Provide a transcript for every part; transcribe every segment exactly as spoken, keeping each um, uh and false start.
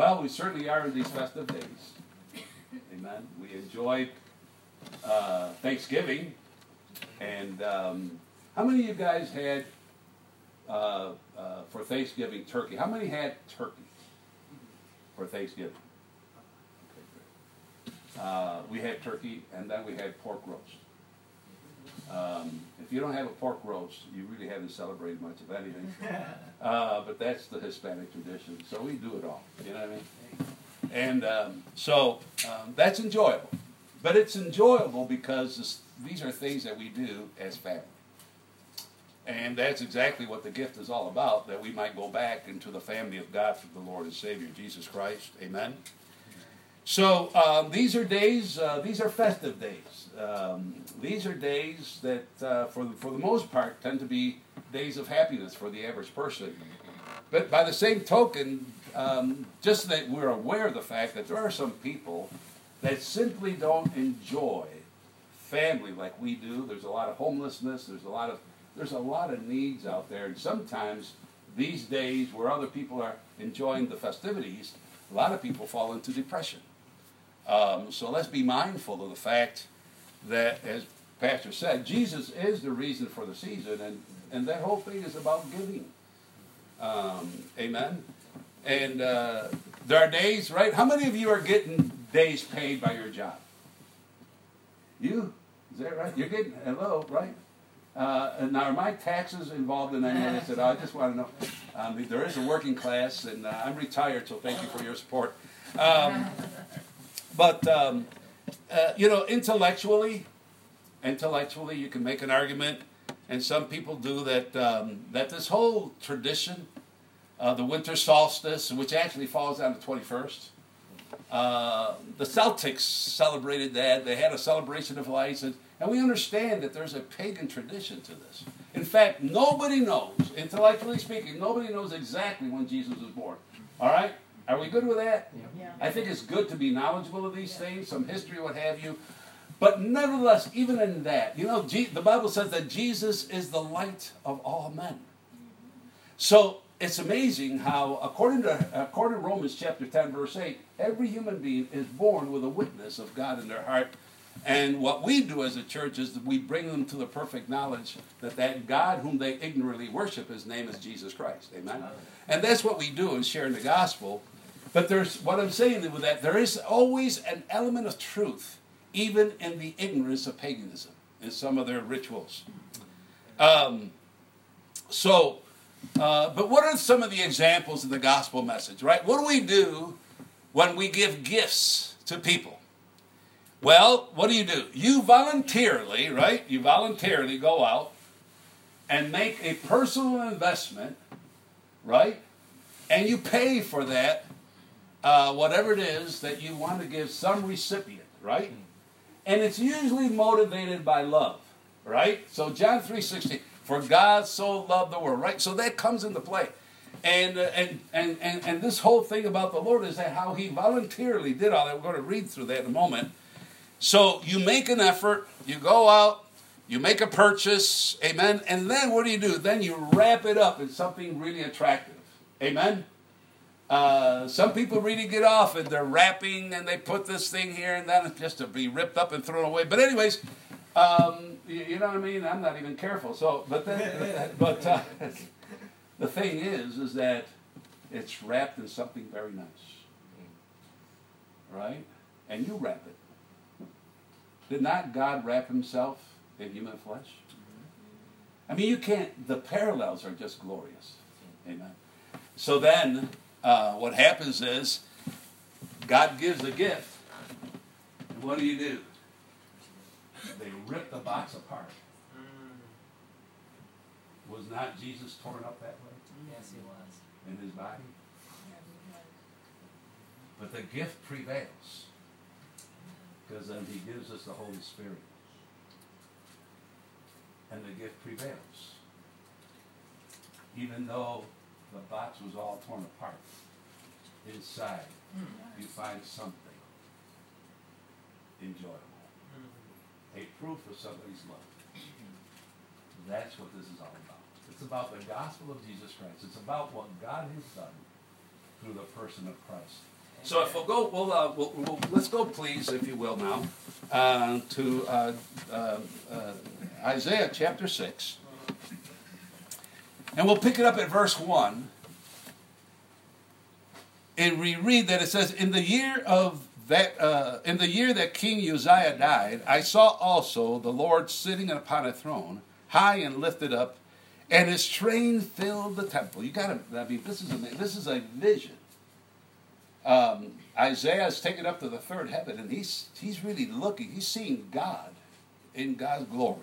Well, we certainly are in these festive days. Amen. We enjoyed uh, Thanksgiving. And um, how many of you guys had, uh, uh, for Thanksgiving, turkey? How many had turkey for Thanksgiving? Okay, great. Uh, we had turkey, and then we had pork roast. Um, if you don't have a pork roast, you really haven't celebrated much of anything. Uh, but that's the Hispanic tradition, so we do it all. You know what I mean? And um, so um, that's enjoyable. But it's enjoyable because this, these are things that we do as family. And that's exactly what the gift is all about, that we might go back into the family of God through the Lord and Savior, Jesus Christ. Amen? So um, these are days, uh, these are festive days. Um, these are days that, uh, for, the, for the most part, tend to be days of happiness for the average person. But by the same token, um, just that we're aware of the fact that there are some people that simply don't enjoy family like we do. There's a lot of homelessness. There's a lot of there's a lot of needs out there, and sometimes these days, where other people are enjoying the festivities, a lot of people fall into depression. Um, so let's be mindful of the fact that, as Pastor said, Jesus is the reason for the season, and and that whole thing is about giving. Um, amen. And uh, there are days, right? How many of you are getting days paid by your job? You? Is that right? You're getting, hello, right? Uh, and now, are my taxes involved in any of this at all? I just want to know. Um, there is a working class, and uh, I'm retired, so thank you for your support. Um, but, um, uh, you know, intellectually, intellectually, you can make an argument, and some people do, that, um, that this whole tradition, uh, the winter solstice, which actually falls on the twenty-first, uh, the Celtics celebrated that. They had a celebration of lights, and And we understand that there's a pagan tradition to this. In fact, nobody knows, intellectually speaking, nobody knows exactly when Jesus was born. All right? Are we good with that? Yeah. I think it's good to be knowledgeable of these things, some history, what have you. But nevertheless, even in that, you know, the Bible says that Jesus is the light of all men. So it's amazing how, according to, according to Romans chapter ten, verse eight, every human being is born with a witness of God in their heart. And what we do as a church is that we bring them to the perfect knowledge that that God whom they ignorantly worship, his name is Jesus Christ. Amen? And that's what we do in sharing the gospel. But there's what I'm saying with that, there is always an element of truth, even in the ignorance of paganism, in some of their rituals. Um, so, uh, but what are some of the examples of the gospel message, right? What do we do when we give gifts to people? Well, what do you do? You voluntarily, right? You voluntarily go out and make a personal investment, right? And you pay for that, uh, whatever it is that you want to give some recipient, right? And it's usually motivated by love, right? So John three sixteen, for God so loved the world, right? So that comes into play. And, uh, and, and, and, and this whole thing about the Lord is that how he voluntarily did all that. We're going to read through that in a moment. So you make an effort, you go out, you make a purchase, amen, and then what do you do? Then you wrap it up in something really attractive, amen? Uh, some people really get off and they're wrapping and they put this thing here and then just to be ripped up and thrown away. But anyways, um, you, you know what I mean? I'm not even careful. So, but then, but uh, the thing is, is that it's wrapped in something very nice, right? And you wrap it. Did not God wrap himself in human flesh? I mean, you can't, the parallels are just glorious. Amen. So then, uh, what happens is, God gives a gift. And what do you do? They rip the box apart. Was not Jesus torn up that way? Yes, he was. In his body? But the gift prevails. Because then he gives us the Holy Spirit. And the gift prevails. Even though the box was all torn apart, inside you find something enjoyable. A proof of somebody's love. That's what this is all about. It's about the gospel of Jesus Christ. It's about what God has done through the person of Christ. So if we'll go, we'll, uh, we'll, we'll let's go, please, if you will, now uh, to uh, uh, uh, Isaiah chapter six, and we'll pick it up at verse one, and we read that it says, "In the year of that, uh, in the year that King Uzziah died, I saw also the Lord sitting upon a throne, high and lifted up, and his train filled the temple." You got to, I mean, this is a this is a vision. Um, Isaiah is taken up to the third heaven, and he's he's really looking. He's seeing God in God's glory.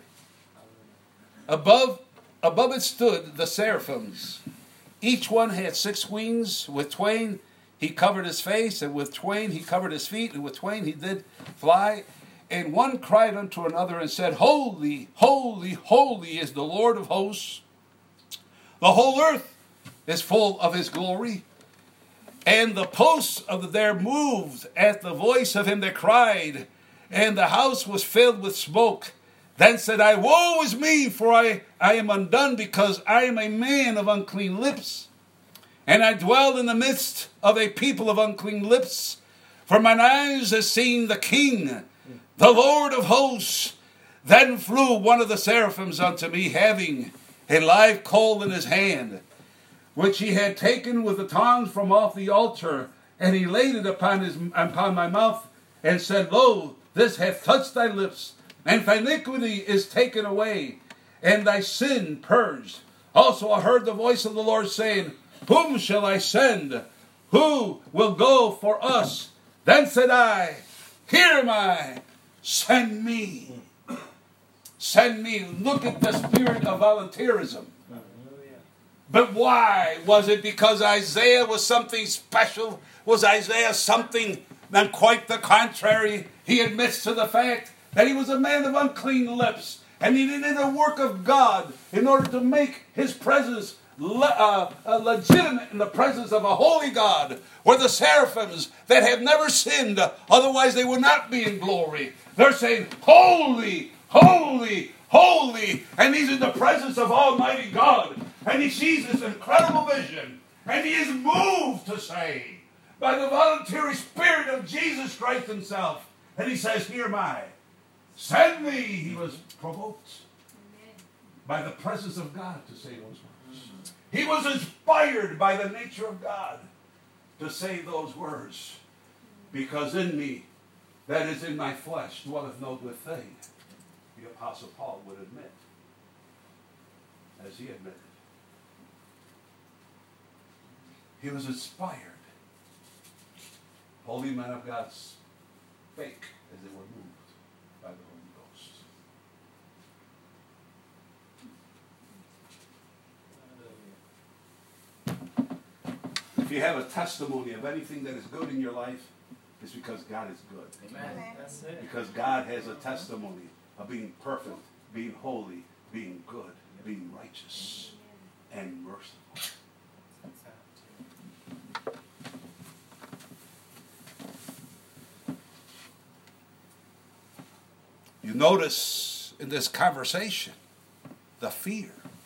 Above above it stood the seraphims. Each one had six wings. With twain he covered his face, and with twain he covered his feet, and with twain he did fly. And one cried unto another and said, "Holy, holy, holy is the Lord of hosts. The whole earth is full of his glory." And the posts of there moved at the voice of him that cried, and the house was filled with smoke. Then said I, "Woe is me, for I, I am undone, because I am a man of unclean lips, and I dwell in the midst of a people of unclean lips. For mine eyes have seen the King, the Lord of hosts." Then flew one of the seraphims unto me, having a live coal in his hand, which he had taken with the tongs from off the altar, and he laid it upon his upon my mouth, and said, "Lo, this hath touched thy lips, and thy iniquity is taken away, and thy sin purged." Also I heard the voice of the Lord saying, "Whom shall I send? Who will go for us?" Then said I, "Here am I, send me." Send me. Look at the spirit of volunteerism. But why? Was it because Isaiah was something special? Was Isaiah something? Then quite the contrary. He admits to the fact that he was a man of unclean lips, and he needed a work of God in order to make his presence le- uh, uh, legitimate in the presence of a holy God, where the seraphims that have never sinned, otherwise they would not be in glory. They're saying, "Holy, holy, holy," and he's in the presence of Almighty God. And he sees this incredible vision, and he is moved to say, by the voluntary spirit of Jesus Christ himself, and he says, "Here am I, send me." He was provoked by the presence of God to say those words. He was inspired by the nature of God to say those words, because in me, that is in my flesh, dwelleth no good thing. The Apostle Paul would admit, as he admitted. He was inspired. Holy men of God spake as they were moved by the Holy Ghost. If you have a testimony of anything that is good in your life, it's because God is good. Amen. That's it. Because God has a testimony of being perfect, being holy, being good, being righteous, and merciful. You notice in this conversation the fear.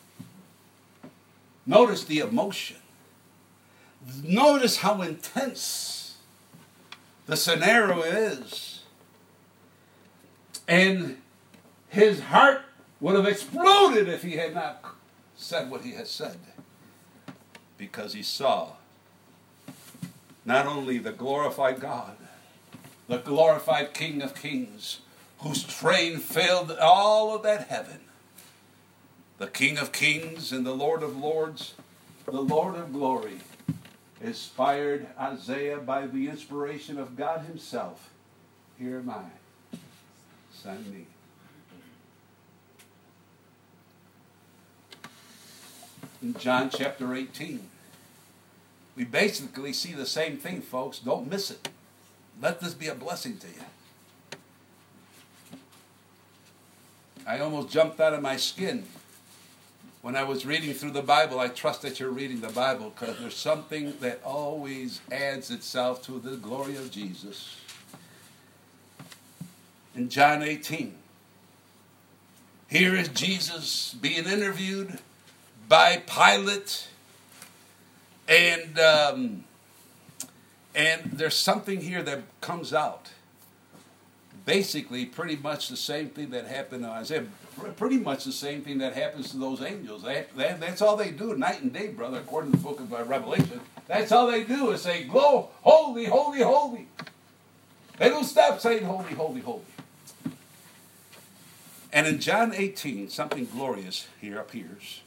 Notice the emotion. Notice how intense the scenario is. And his heart would have exploded if he had not said what he has said. Because he saw not only the glorified God, the glorified King of Kings, whose train filled all of that heaven. The King of Kings and the Lord of Lords, the Lord of Glory, inspired Isaiah by the inspiration of God himself. "Here am I, send me." In John chapter eighteen, we basically see the same thing, folks. Don't miss it. Let this be a blessing to you. I almost jumped out of my skin when I was reading through the Bible. I trust that you're reading the Bible, because there's something that always adds itself to the glory of Jesus. In John eighteen, here is Jesus being interviewed by Pilate, and um, And there's something here that comes out. Basically, pretty much the same thing that happened to Isaiah. Pretty much the same thing that happens to those angels. They, they, that's all they do night and day, brother, according to the book of uh, Revelation. That's all they do is say, "Glow, holy, holy, holy." They don't stop saying, "Holy, holy, holy." And in John eighteen, something glorious here appears.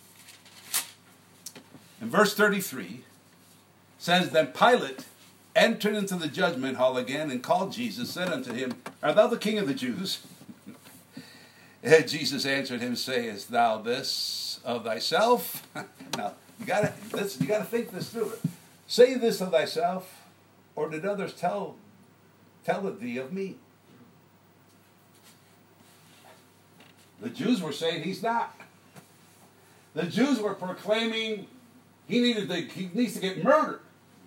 In verse thirty-three, says, "Then Pilate entered into the judgment hall again, and called Jesus, said unto him, Art thou the king of the Jews? And Jesus answered him, Sayest thou this of thyself?" Now, you gotta listen, you gotta think this through. Say this of thyself, or did others tell tell it thee of me? The Jews were saying he's not. The Jews were proclaiming he needed to, he needs to get murdered.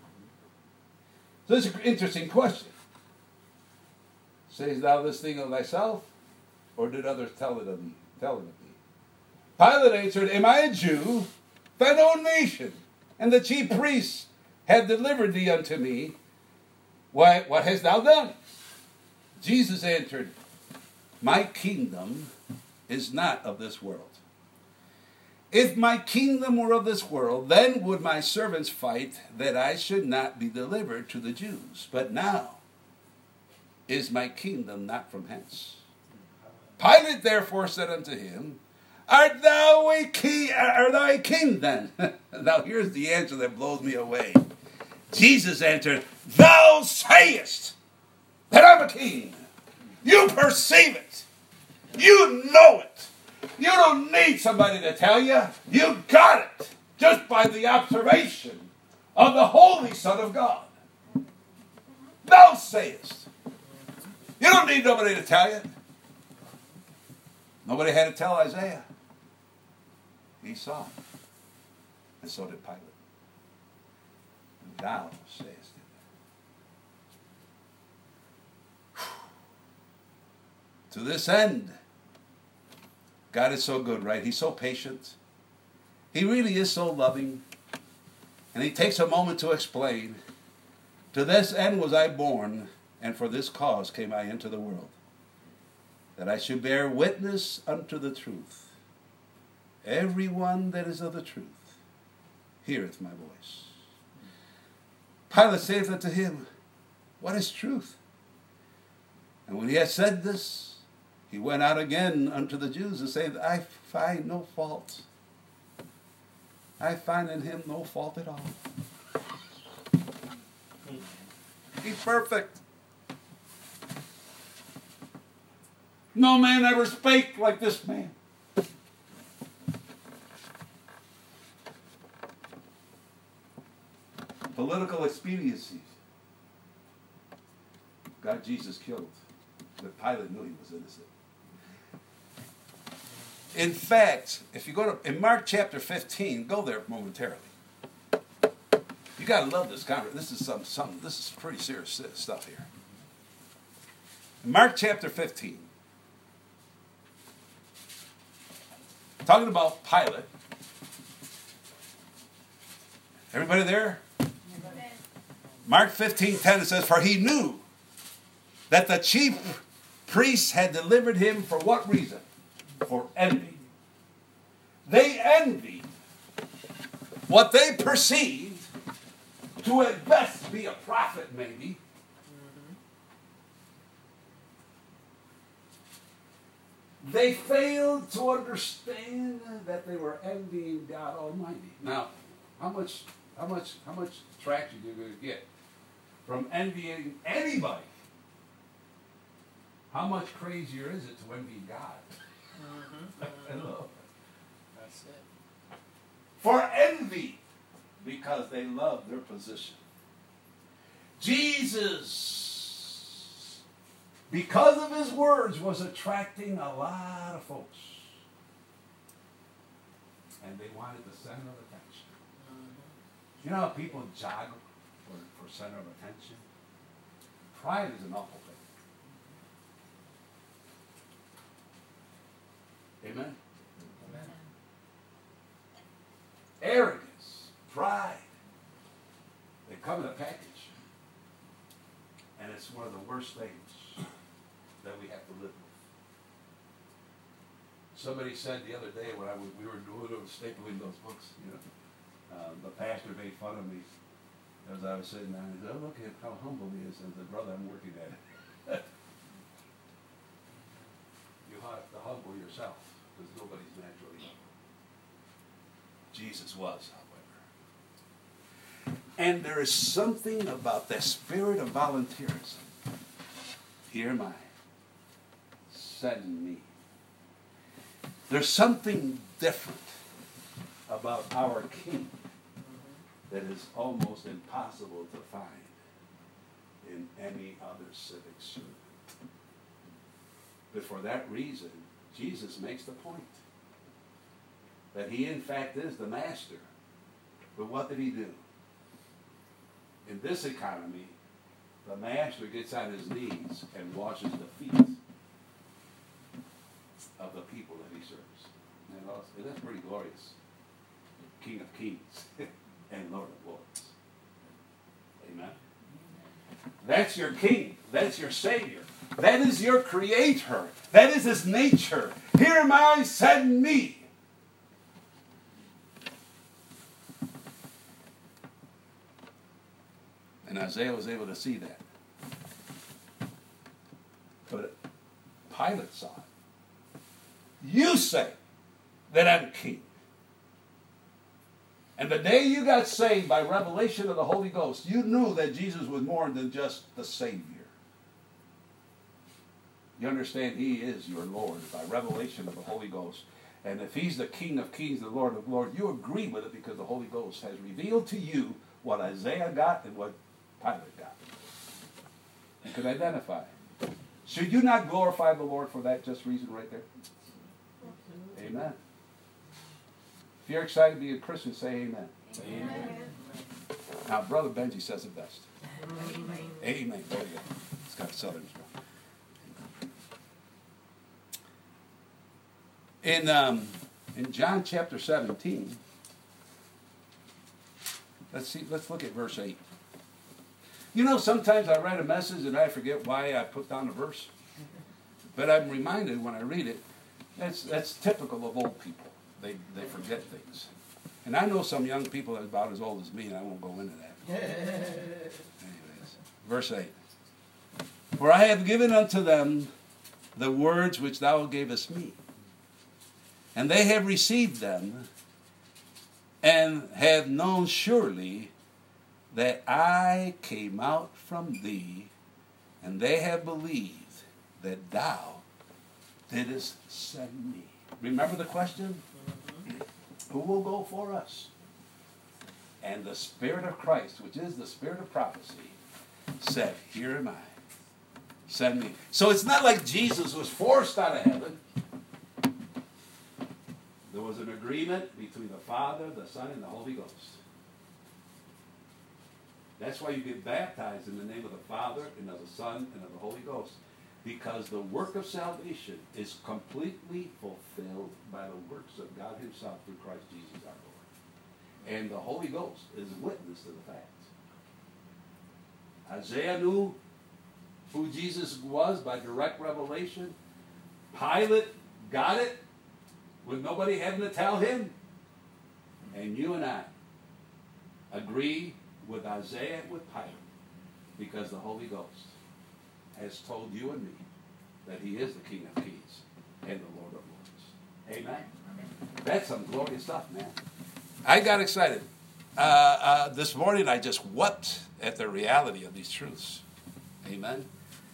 So this is an interesting question. Sayest thou this thing of thyself, or did others tell it of thee? Tell it of thee? Pilate answered, Am I a Jew? Thine own nation, and the chief priests have delivered thee unto me. Why, what hast thou done? Jesus answered, My kingdom is not of this world. If my kingdom were of this world, then would my servants fight that I should not be delivered to the Jews. But now is my kingdom not from hence. Pilate therefore said unto him, Art thou a king? Art thou a king then? Now here's the answer that blows me away. Jesus answered, Thou sayest that I'm a king. You perceive it. You know it. You don't need somebody to tell you. You got it just by the observation of the Holy Son of God. Thou sayest. You don't need nobody to tell you. Nobody had to tell Isaiah. He saw it. And so did Pilate. Thou sayest it. To this end, God is so good, right? He's so patient. He really is so loving. And he takes a moment to explain, To this end was I born, and for this cause came I into the world, that I should bear witness unto the truth. Every one that is of the truth heareth my voice. Pilate saith unto him, What is truth? And when he had said this, he went out again unto the Jews and said, I find no fault. I find in him no fault at all. He's perfect. No man ever spake like this man. Political expediencies got Jesus killed, but Pilate knew he was innocent. In fact, if you go to in Mark chapter fifteen, go there momentarily. You gotta love this conversation. This is some some this is pretty serious stuff here. In Mark chapter fifteen, talking about Pilate. Everybody there? Mark fifteen ten, it says, For he knew that the chief priests had delivered him for what reason? For envy. They envied what they perceived to at best be a prophet, maybe. They failed to understand that they were envying God Almighty. Now, how much, how much, how much traction are you going to get from envying anybody? How much crazier is it to envy God? Mm-hmm. That's it. For envy, because they love their position. Jesus, because of his words, was attracting a lot of folks. And they wanted the center of attention. Mm-hmm. You know how people jog for, for center of attention? Pride is an awful thing. Amen? Amen. Arrogance, pride, they come in a package. it's one of the worst things that we have to live with. Somebody said the other day when I was, we were doing stapling those books, you know, uh, the pastor made fun of me as I was sitting down. He said, "Oh, look at how humble he is." And I said, "Brother, I'm working at it." You have to humble yourself because nobody's naturally humble. Jesus was, however. And there is something about the spirit of volunteerism. Here am I. Send me. There's something different about our King that is almost impossible to find in any other civic servant. But for that reason, Jesus makes the point that he in fact is the master. But what did he do? In this economy, the master gets on his knees and washes the feet of the people that he serves. And that's pretty glorious. King of kings and Lord of lords. Amen. That's your king. That's your savior. That is your creator. That is his nature. Here am I, send me. And Isaiah was able to see that. But Pilate saw it. You say that I'm king. And the day you got saved by revelation of the Holy Ghost, you knew that Jesus was more than just the Savior. You understand he is your Lord by revelation of the Holy Ghost. And if he's the King of kings, the Lord of lords, you agree with it because the Holy Ghost has revealed to you what Isaiah got and what Pilate got. You can identify. Should you not glorify the Lord for that just reason right there? Amen. If you're excited to be a Christian, say amen. Amen. Amen. Now, Brother Benji says it best. Amen. Amen. There you go. It's got a southern spell. In, um, in John chapter seventeen, let's see, let's look at verse eight. You know, sometimes I write a message and I forget why I put down a verse. But I'm reminded when I read it, that's, that's typical of old people. They, they forget things. And I know some young people that are about as old as me, and I won't go into that. Anyways, verse eight. For I have given unto them the words which thou gavest me, and they have received them, and have known surely that I came out from thee, and they have believed that thou didst send me. Remember the question? Who will go for us? And the Spirit of Christ, which is the Spirit of prophecy, said, here am I. Send me. So it's not like Jesus was forced out of heaven. There was an agreement between the Father, the Son, and the Holy Ghost. That's why you get baptized in the name of the Father, and of the Son, and of the Holy Ghost. Because the work of salvation is completely fulfilled by the works of God himself through Christ Jesus our Lord. And the Holy Ghost is witness to the fact. Isaiah knew who Jesus was by direct revelation. Pilate got it with nobody having to tell him. And you and I agree with Isaiah and with Pilate because the Holy Ghost has told you and me that he is the King of kings and the Lord of lords. Amen? That's some glorious stuff, man. I got excited. Uh, uh, this morning I just wept at the reality of these truths. Amen?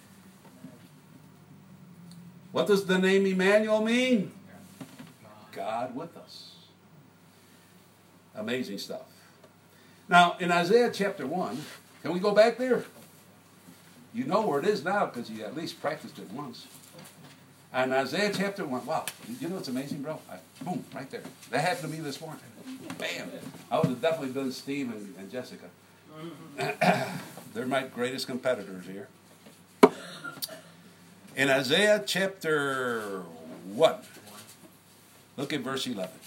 What does the name Emmanuel mean? God with us. Amazing stuff. Now, in Isaiah chapter one, can we go back there? You know where it is now because you at least practiced it once. And Isaiah chapter one, wow, you know what's amazing, bro? I, boom, right there. That happened to me this morning. Bam. I would have definitely done Steve and, and Jessica. They're my greatest competitors here. In Isaiah chapter one, look at verse eleven.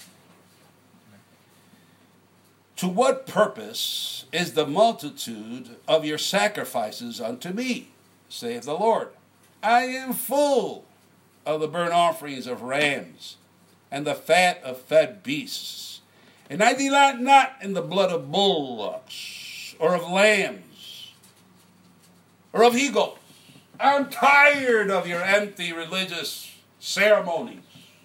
To what purpose is the multitude of your sacrifices unto me? saith the Lord. I am full of the burnt offerings of rams, and the fat of fed beasts. And I delight not in the blood of bullocks, or of lambs, or of he-goats. I'm tired of your empty religious ceremonies.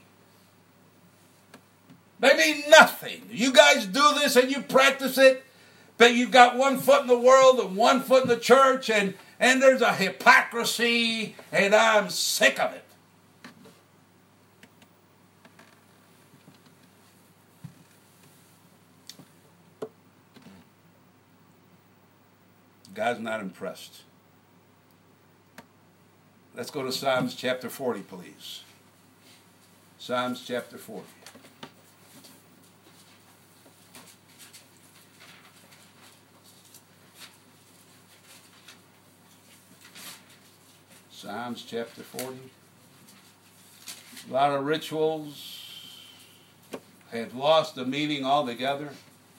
They mean nothing. You guys do this and you practice it, but you've got one foot in the world and one foot in the church, and, and there's a hypocrisy, and I'm sick of it. God's not impressed. Let's go to Psalms chapter forty, please. Psalms chapter forty. Psalms chapter forty. A lot of rituals have lost the meaning altogether.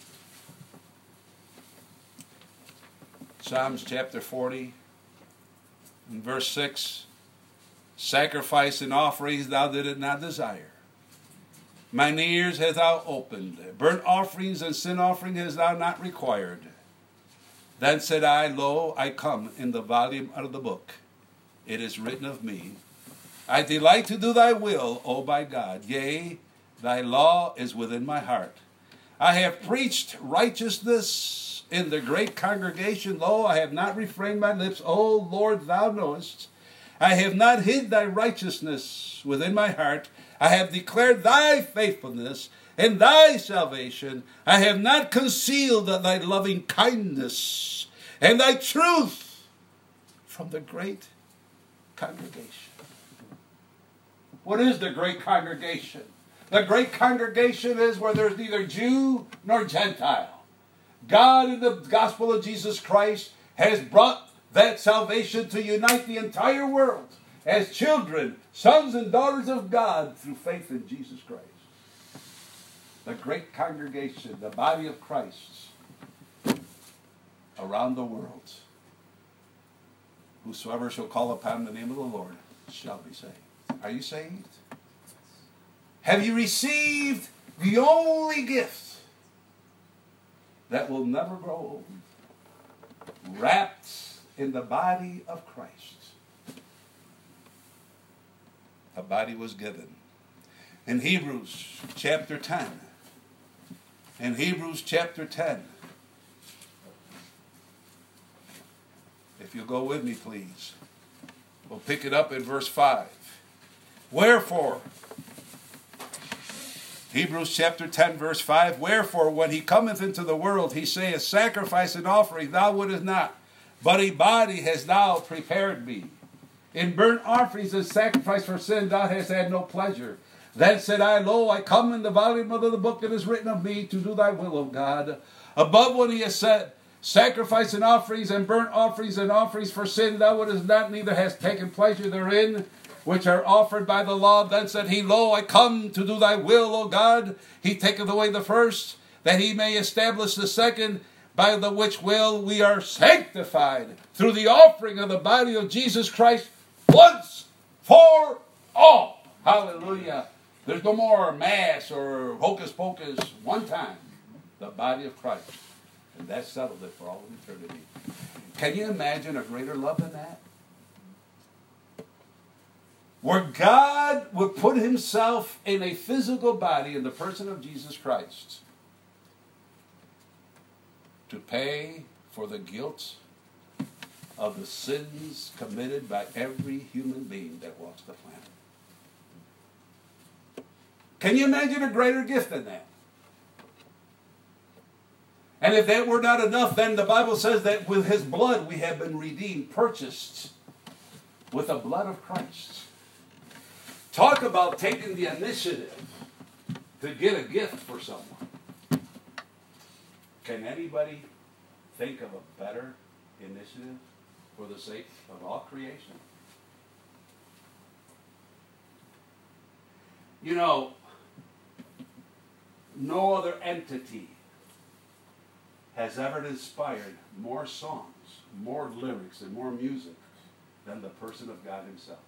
Psalms chapter forty, in verse six. Sacrifice and offerings thou didst not desire. Mine ears hast thou opened. Burnt offerings and sin offering hast thou not required. Then said I, Lo, I come in the volume of the book. It is written of me. I delight to do thy will, O my God. Yea, thy law is within my heart. I have preached righteousness in the great congregation. Lo, I have not refrained my lips. O Lord, thou knowest. I have not hid thy righteousness within my heart. I have declared thy faithfulness and thy salvation. I have not concealed thy loving kindness and thy truth from the great congregation. What is the great congregation? The great congregation is where there's neither Jew nor Gentile. God in the gospel of Jesus Christ has brought that salvation to unite the entire world as children, sons and daughters of God through faith in Jesus Christ. The great congregation, the body of Christ around the world. Whosoever shall call upon the name of the Lord shall be saved. Are you saved? Have you received the only gift that will never grow old, wrapped in the body of Christ? A body was given. In Hebrews chapter ten, in Hebrews chapter ten, if you'll go with me, please, we'll pick it up in verse five. Wherefore, Hebrews chapter ten, verse five, wherefore, when he cometh into the world, he saith, sacrifice and offering thou wouldest not, but a body hast thou prepared me. In burnt offerings and sacrifice for sin thou hast had no pleasure. Then said I, Lo, I come in the volume of the book that is written of me to do thy will, O God. Above what he has said, sacrifice and offerings and burnt offerings and offerings for sin thou wouldest not, neither hast taken pleasure therein, which are offered by the law. Then said he, Lo, I come to do thy will, O God. He taketh away the first, that he may establish the second, by the which will we are sanctified through the offering of the body of Jesus Christ once for all. Hallelujah. There's no more mass or hocus pocus. One time, the body of Christ. And that settled it for all of eternity. Can you imagine a greater love than that? Where God would put himself in a physical body in the person of Jesus Christ to pay for the guilt of the sins committed by every human being that walks the planet. Can you imagine a greater gift than that? And if that were not enough, then the Bible says that with his blood we have been redeemed, purchased with the blood of Christ. Talk about taking the initiative to get a gift for someone. Can anybody think of a better initiative for the sake of all creation? You know, no other entity has ever inspired more songs, more lyrics, and more music than the person of God himself.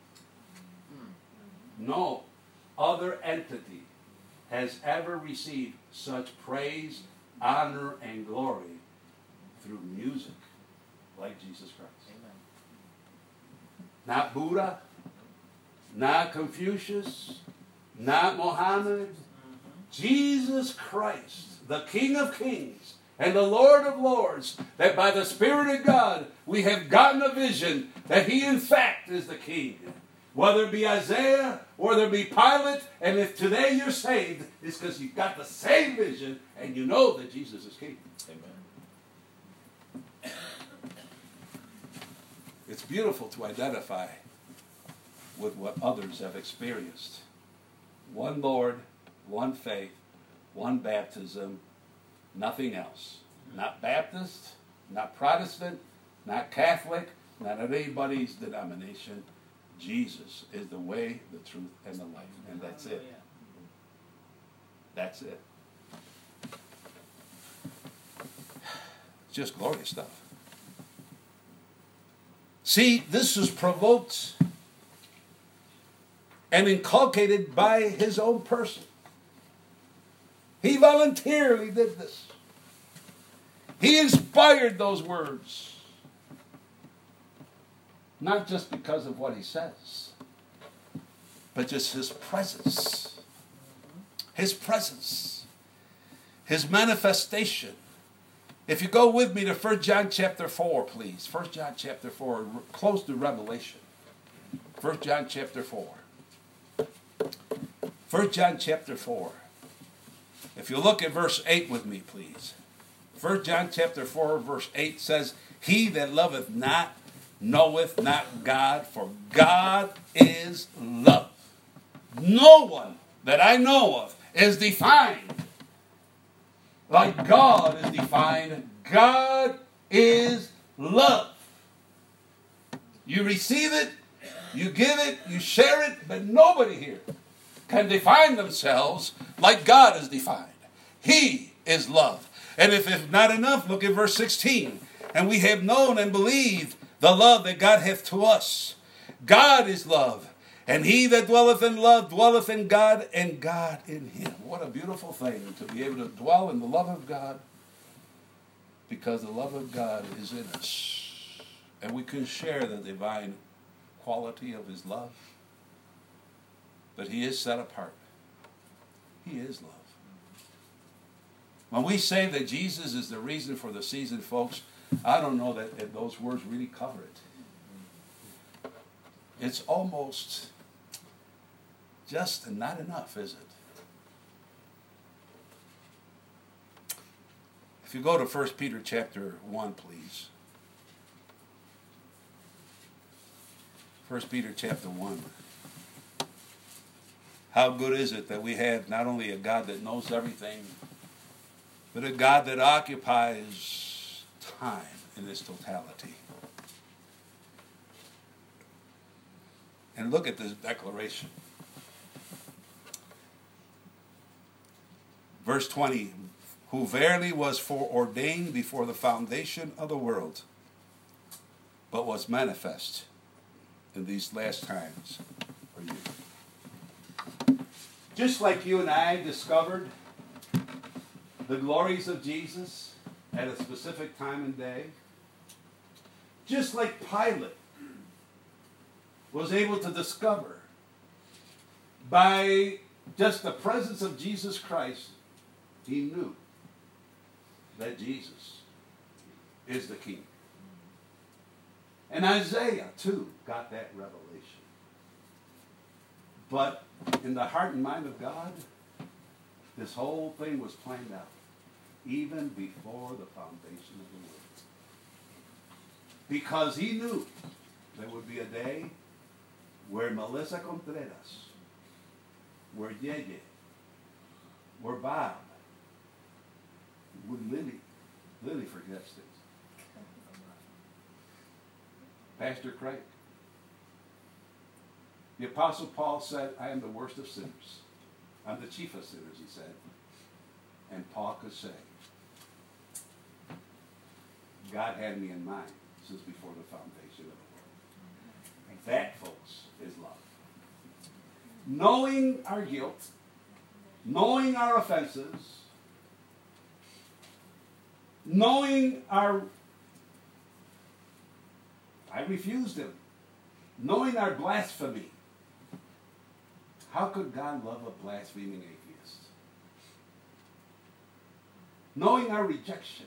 No other entity has ever received such praise, honor, and glory through music like Jesus Christ. Amen. Not Buddha, not Confucius, not Mohammed. Mm-hmm. Jesus Christ, the King of Kings and the Lord of Lords, that by the Spirit of God we have gotten a vision that he in fact is the King. Whether it be Isaiah, whether it be Pilate, and if today you're saved, it's because you've got the same vision and you know that Jesus is King. Amen. It's beautiful to identify with what others have experienced. One Lord, one faith, one baptism, nothing else. Not Baptist, not Protestant, not Catholic, not anybody's denomination. Jesus is the way, the truth, and the life. And that's it. That's it. Just glorious stuff. See, this is provoked and inculcated by his own person. He voluntarily did this. He inspired those words. Not just because of what he says, but just his presence. His presence. His manifestation. If you go with me to First John chapter four, please. First John chapter four, close to Revelation. First John chapter four. First John chapter four. If you look at verse eight with me, please. First John chapter four, verse eight says, "He that loveth not knoweth not God, for God is love." No one that I know of is defined like God is defined. God is love. You receive it, you give it, you share it, but nobody here can define themselves like God is defined. He is love. And if it's not enough, look at verse sixteen. "And we have known and believed the love that God hath to us. God is love. And he that dwelleth in love dwelleth in God, and God in him." What a beautiful thing to be able to dwell in the love of God, because the love of God is in us. And we can share the divine quality of his love. But he is set apart. He is love. When we say that Jesus is the reason for the season, folks, I don't know that, that those words really cover it. It's almost just not enough, is it? If you go to First Peter chapter one, please. First Peter chapter one. How good is it that we have not only a God that knows everything, but a God that occupies time in its totality. And look at this declaration. Verse twenty, "Who verily was foreordained before the foundation of the world, but was manifest in these last times for you." Just like you and I discovered the glories of Jesus at a specific time and day, just like Pilate was able to discover by just the presence of Jesus Christ, he knew that Jesus is the King. And Isaiah, too, got that revelation. But in the heart and mind of God, this whole thing was planned out, even before the foundation of the world. Because he knew there would be a day where Melissa Contreras, where Yeye, where Bob, where Lily, Lily forgets things, Pastor Craig. The Apostle Paul said, "I am the worst of sinners. I'm the chief of sinners," he said. And Paul could say, God had me in mind since before the foundation of the world. knowing our guilt, knowing our offenses, knowing our, I refused him, knowing our blasphemy. How could God love a blaspheming atheist? Knowing our rejection,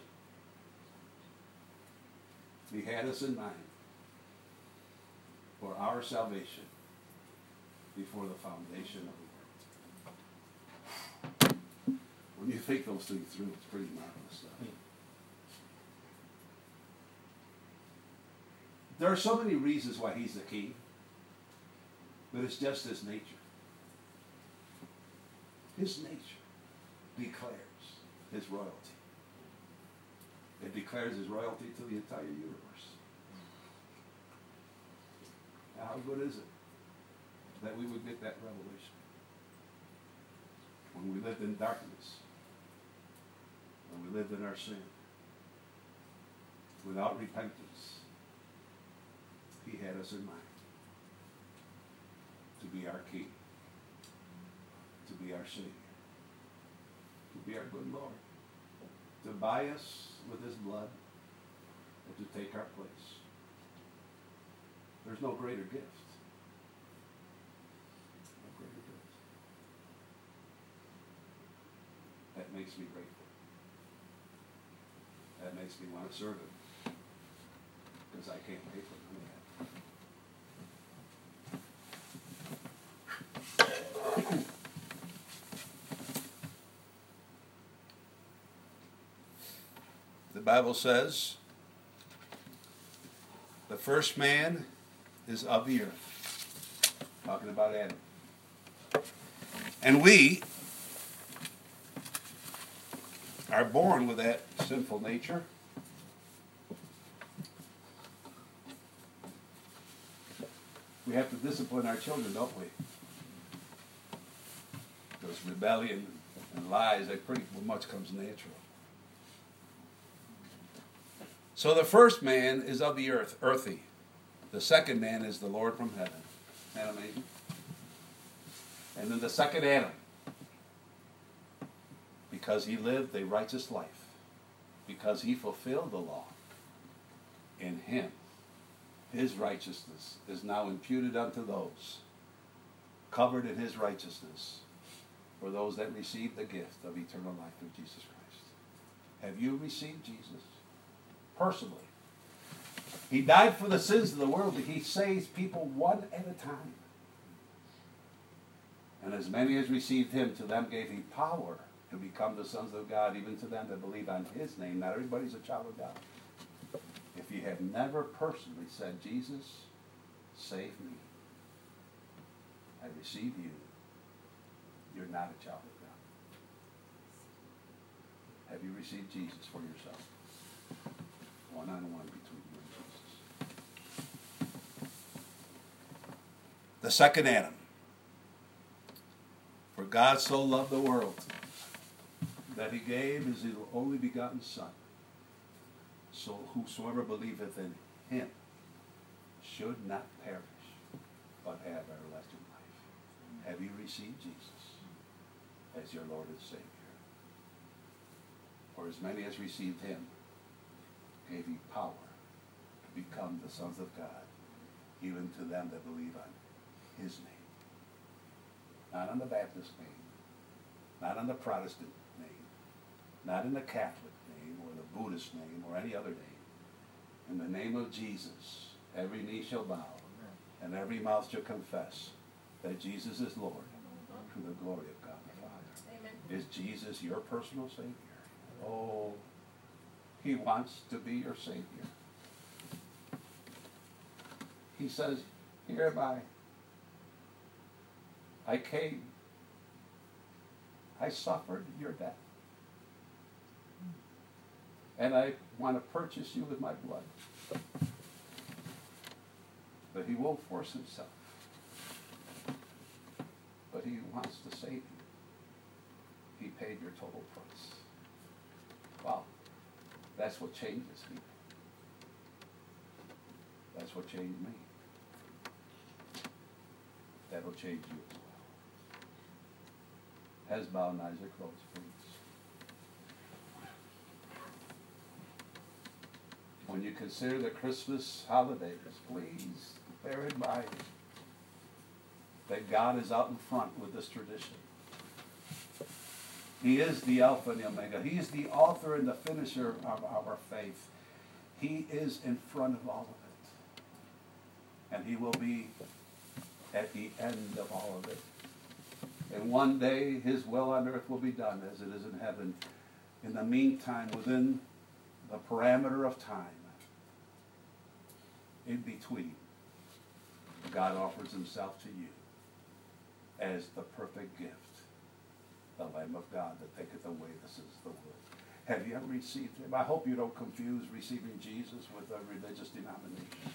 he had us in mind for our salvation before the foundation of the world. When you think those things through, it's pretty marvelous stuff. There are so many reasons why he's the king, but it's just his nature. His nature declares his royalty. It declares his royalty to the entire universe. Now, how good is it that we would get that revelation? When we lived in darkness, when we lived in our sin, without repentance, he had us in mind to be our king, to be our Savior, to be our good Lord, to buy us with his blood, and to take our place. There's no greater gift. No greater gift. That makes me grateful. That makes me want to serve him, because I can't pay for none of that. The Bible says the first man is of the earth. Talking about Adam. And we are born with that sinful nature. We have to discipline our children, don't we? Because rebellion and lies, that pretty much comes natural. So the first man is of the earth, earthy. The second man is the Lord from heaven. Isn't that amazing? And then the second Adam, because he lived a righteous life, because he fulfilled the law, in him, his righteousness is now imputed unto those covered in his righteousness, for those that receive the gift of eternal life through Jesus Christ. Have you received Jesus? Personally. He died for the sins of the world, but he saves people one at a time. And as many as received him, to them gave he power to become the sons of God, even to them that believe on his name. Not everybody's a child of God. If you have never personally said, Jesus, save me, I receive you, you're not a child of God. Have you received Jesus for yourself? One-on-one between you and Jesus. The second Adam. For God so loved the world that he gave his only begotten Son, so whosoever believeth in him should not perish, but have everlasting life. Have you received Jesus as your Lord and Savior? For as many as received him, gave he power to become the sons of God, even to them that believe on his name. Not on the Baptist name, not on the Protestant name, not in the Catholic name or the Buddhist name or any other name. In the name of Jesus, every knee shall bow and every mouth shall confess that Jesus is Lord, to the glory of God the Father. Amen. Is Jesus your personal Savior? Oh, he wants to be your Savior. He says, here am I. I came. I suffered your death. And I want to purchase you with my blood. But he won't force himself. But he wants to save you. He paid your total price. Wow. That's what changes people. That's what changed me. That'll change you as well. Hezbollah and Isaac Rhodes, please. When you consider the Christmas holidays, please bear in mind that God is out in front with this tradition. He is the Alpha and the Omega. He is the author and the finisher of our faith. He is in front of all of it. And he will be at the end of all of it. And one day his will on earth will be done as it is in heaven. In the meantime, within the parameter of time, in between, God offers himself to you as the perfect gift, the Lamb of God that taketh away the sins of the world. Have you ever received him? I hope you don't confuse receiving Jesus with a religious denomination.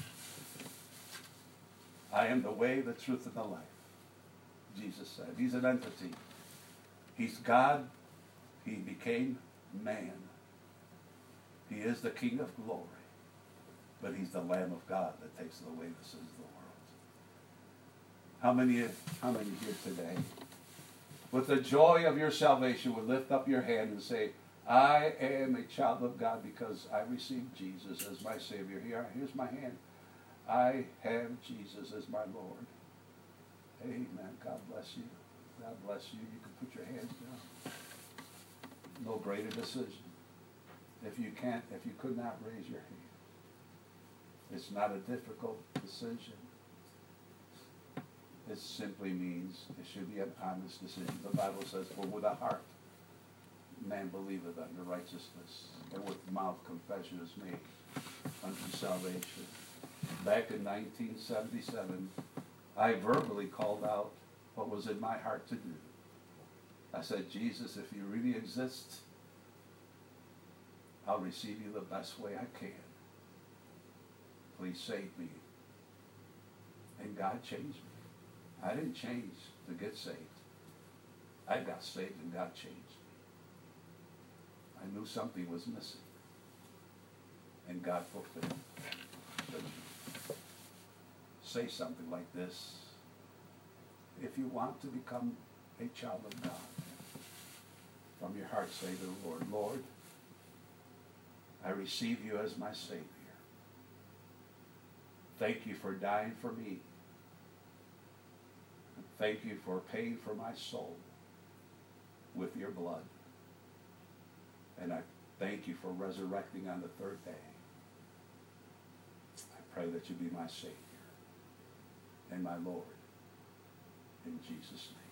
I am the way, the truth, and the life, Jesus said. He's an entity. He's God. He became man. He is the King of glory. But he's the Lamb of God that takes away the sins of the world. How many, how many here today, with the joy of your salvation, would lift up your hand and say, I am a child of God because I received Jesus as my Savior. Here, here's my hand. I have Jesus as my Lord. Amen. God bless you. God bless you. You can put your hands down. No greater decision. If you can't, if you could not raise your hand. It's not a difficult decision. It simply means it should be an honest decision. The Bible says, for with the heart man believeth unto righteousness, and with the mouth confession is made unto salvation. Back in nineteen seventy-seven, I verbally called out what was in my heart to do. I said, Jesus, if you really exist, I'll receive you the best way I can. Please save me. And God changed me. I didn't change to get saved. I got saved and God changed me. I knew something was missing. And God fulfilled it. Say something like this. If you want to become a child of God, from your heart say to the Lord, Lord, I receive you as my Savior. Thank you for dying for me. And thank you for paying for my soul with your blood. And I thank you for resurrecting on the third day. I pray that you be my Savior and my Lord. In Jesus' name.